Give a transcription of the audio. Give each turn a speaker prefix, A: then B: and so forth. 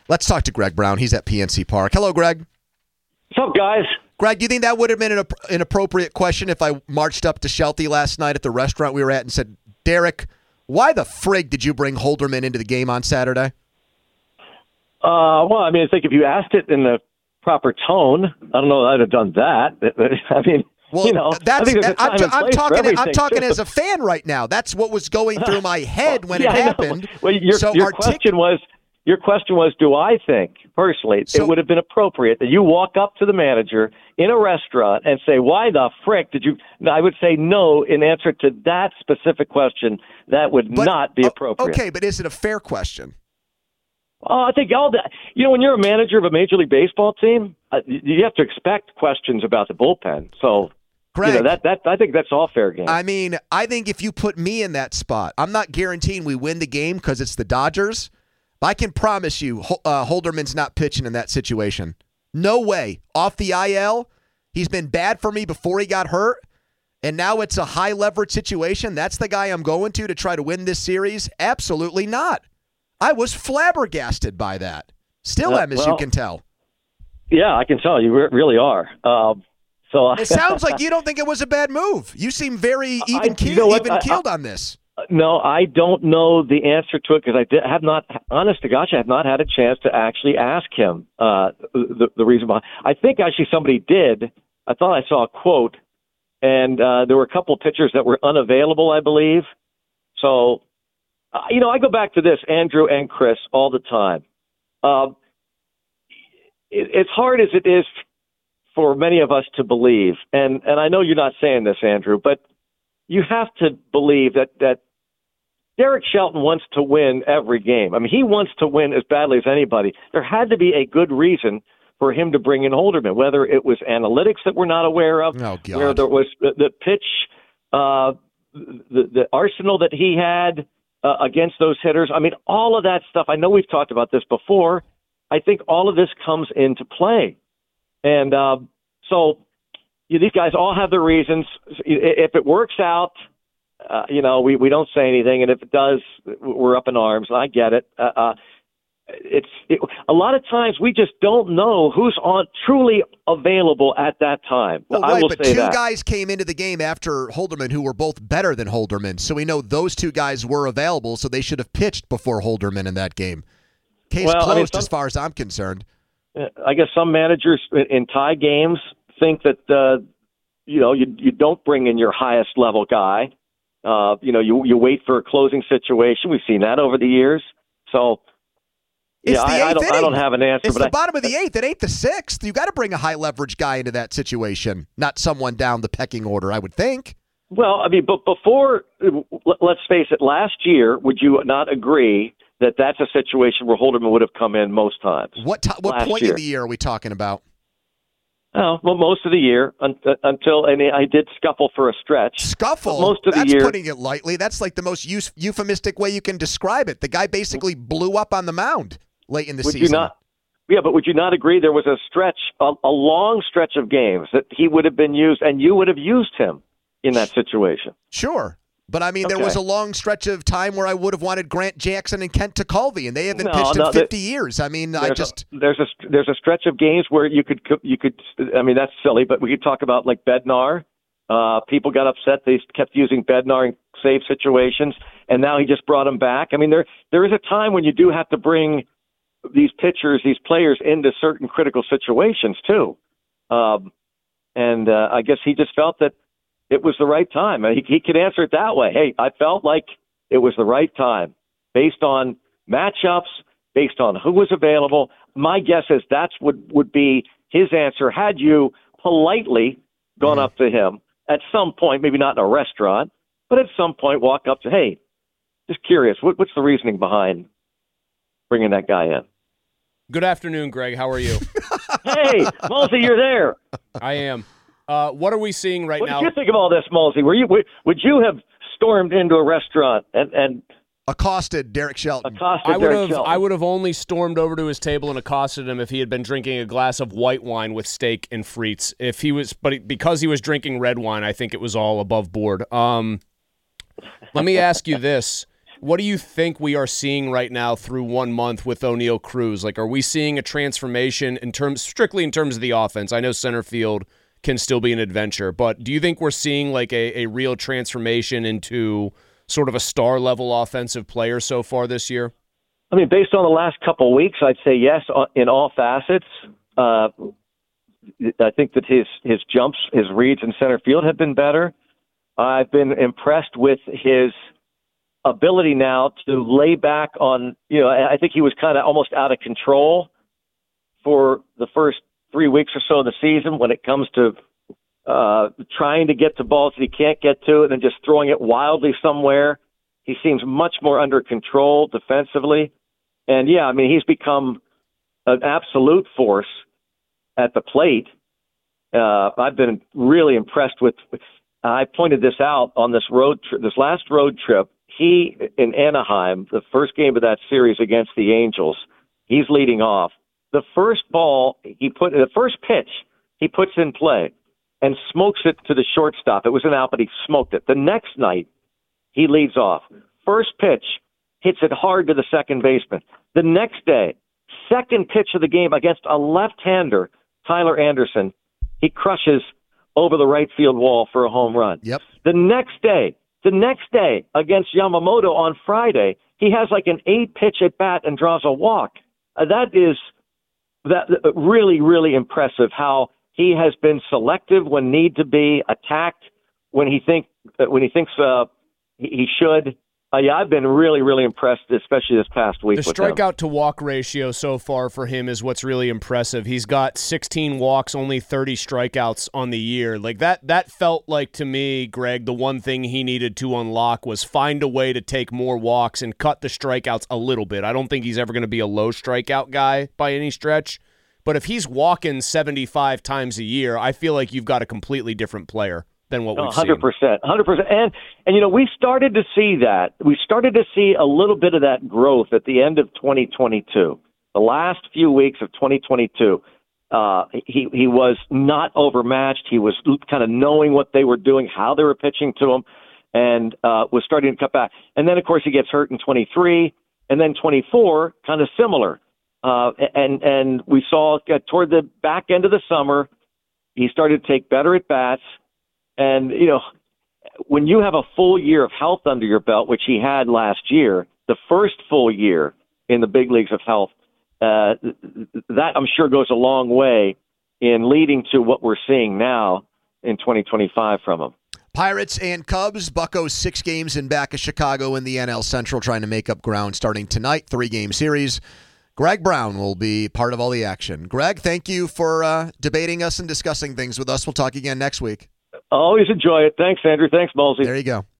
A: Let's talk to Greg Brown. He's at PNC Park. Hello, Greg.
B: What's up, guys?
A: Greg, do you think that would have been an appropriate question if I marched up to Shelty last night at the restaurant we were at and said, Derek, why the frig did you bring Holderman into the game on Saturday?
B: Well, I mean, I think if you asked it in the proper tone, I don't know that I'd have done that. I mean,
A: well,
B: you know, I think there's a time and place for everything,
A: I'm talking
B: too.
A: as a fan right now. That's what was going through my head when it happened.
B: Well, your question was, do I think, personally, it would have been appropriate that you walk up to the manager in a restaurant and say, why the frick did you – I would say no in answer to that specific question. That would not be appropriate.
A: Okay, but is it a fair question?
B: Oh, I think all that – when you're a manager of a Major League Baseball team, you have to expect questions about the bullpen. So –
A: Greg,
B: I think that's all fair game.
A: I mean, I think if you put me in that spot, I'm not guaranteeing we win the game because it's the Dodgers. But I can promise you Holderman's not pitching in that situation. No way. Off the IL, he's been bad for me before he got hurt, and now it's a high-leverage situation. That's the guy I'm going to try to win this series? Absolutely not. I was flabbergasted by that. Still am, as you can tell.
B: Yeah, I can tell. You really are.
A: It sounds like you don't think it was a bad move. You seem very even-keeled on this.
B: No, I don't know the answer to it because I have not, honest to gosh, I have not had a chance to actually ask him the reason why. I think actually somebody did. I thought I saw a quote, and there were a couple of pitchers that were unavailable, I believe. So, I go back to this, Andrew and Chris, all the time. It's hard as it is for many of us to believe, and I know you're not saying this, Andrew, but you have to believe that Derek Shelton wants to win every game. I mean, he wants to win as badly as anybody. There had to be a good reason for him to bring in Holderman, whether it was analytics that we're not aware of, whether it was the pitch, the arsenal that he had against those hitters. I mean, all of that stuff. I know we've talked about this before. I think all of this comes into play. And so these guys all have their reasons. If it works out, we don't say anything, and if it does, we're up in arms. I get it. A lot of times we just don't know who's truly available at that time.
A: Well,
B: I will
A: but
B: say
A: two
B: that.
A: guys came into the game after Holderman who were both better than Holderman, so we know those two guys were available, so they should have pitched before Holderman in that game. Case closed as far as I'm concerned.
B: I guess some managers in tie games think that you don't bring in your highest level guy. You wait for a closing situation. We've seen that over the years. So I don't have an answer.
A: It's the bottom of the eighth. It ain't the sixth. You got to bring a high leverage guy into that situation, not someone down the pecking order, I would think.
B: Well, I mean, but before, let's face it, last year, would you not agree that that's a situation where Holderman would have come in most times?
A: What point in the year are we talking about?
B: Oh, well, most of the year until I did scuffle for a stretch.
A: Scuffle?
B: Most of the
A: That's
B: year.
A: Putting it lightly. That's like the most euphemistic way you can describe it. The guy basically blew up on the mound late in the season.
B: But would you not agree there was a stretch, a long stretch of games that he would have been used and you would have used him in that situation?
A: Sure. But, I mean, there was a long stretch of time where I would have wanted Grant Jackson and Kent Tekulve, and they haven't pitched in 50 years. I mean,
B: there's a stretch of games where you could. I mean, that's silly, but we could talk about like Bednar. People got upset; they kept using Bednar in save situations, and now he just brought him back. I mean, there is a time when you do have to bring these pitchers, these players into certain critical situations too. And I guess he just felt that it was the right time. He could answer it that way. Hey, I felt like it was the right time based on matchups, based on who was available. My guess is that's what would be his answer had you politely gone up to him at some point, maybe not in a restaurant, but at some point walk up to, hey, just curious, what's the reasoning behind bringing that guy in?
C: Good afternoon, Greg. How are you?
B: Hey, Mulsey, you're there.
C: I am. What are we seeing right now?
B: What did you think of all this, Mulsey? Would you have stormed into a restaurant and
A: accosted Derek Shelton?
C: I would have only stormed over to his table and accosted him if he had been drinking a glass of white wine with steak and frites. Because he was drinking red wine, I think it was all above board. Let me ask you this. What do you think we are seeing right now through 1 month with O'Neal Cruz? Like, are we seeing a transformation strictly in terms of the offense? I know center field can still be an adventure, but do you think we're seeing like a real transformation into sort of a star-level offensive player so far this year?
B: I mean, based on the last couple of weeks, I'd say yes in all facets. I think that his jumps, his reads in center field have been better. I've been impressed with his ability now to lay back on, I think he was kind of almost out of control for the first 3 weeks or so of the season when it comes to trying to get to balls that he can't get to and then just throwing it wildly somewhere. He seems much more under control defensively. And, yeah, I mean, he's become an absolute force at the plate. I've been really impressed with I pointed this out on this last road trip. He, in Anaheim, the first game of that series against the Angels, he's leading off. The first pitch he puts in play and smokes it to the shortstop. It was an out, but he smoked it. The next night, he leads off. First pitch, hits it hard to the second baseman. The next day, second pitch of the game against a left-hander, Tyler Anderson, he crushes over the right field wall for a home run.
A: Yep.
B: The next day against Yamamoto on Friday, he has like an 8-pitch at bat and draws a walk. That is really, really impressive how he has been selective when need to be, attacked when he thinks he should. I've been really, really impressed, especially this past week.
C: The strikeout to walk ratio so far for him is what's really impressive. He's got 16 walks, only 30 strikeouts on the year. Like that felt like to me, Greg, the one thing he needed to unlock was find a way to take more walks and cut the strikeouts a little bit. I don't think he's ever going to be a low strikeout guy by any stretch, but if he's walking 75 times a year, I feel like you've got a completely different player than what we've
B: 100%,
C: seen.
B: 100%. And we started to see that. We started to see a little bit of that growth at the end of 2022. The last few weeks of 2022, he was not overmatched. He was kind of knowing what they were doing, how they were pitching to him, and was starting to cut back. And then, of course, he gets hurt in 23, and then 24, kind of similar. And we saw toward the back end of the summer, he started to take better at bats. And, when you have a full year of health under your belt, which he had last year, the first full year in the big leagues of health, that I'm sure goes a long way in leading to what we're seeing now in 2025 from him.
A: Pirates and Cubs, Bucco's 6 games in back of Chicago in the NL Central, trying to make up ground starting tonight, 3-game series. Greg Brown will be part of all the action. Greg, thank you for debating us and discussing things with us. We'll talk again next week.
B: Always enjoy it. Thanks, Andrew. Thanks, Molsey.
A: There you go.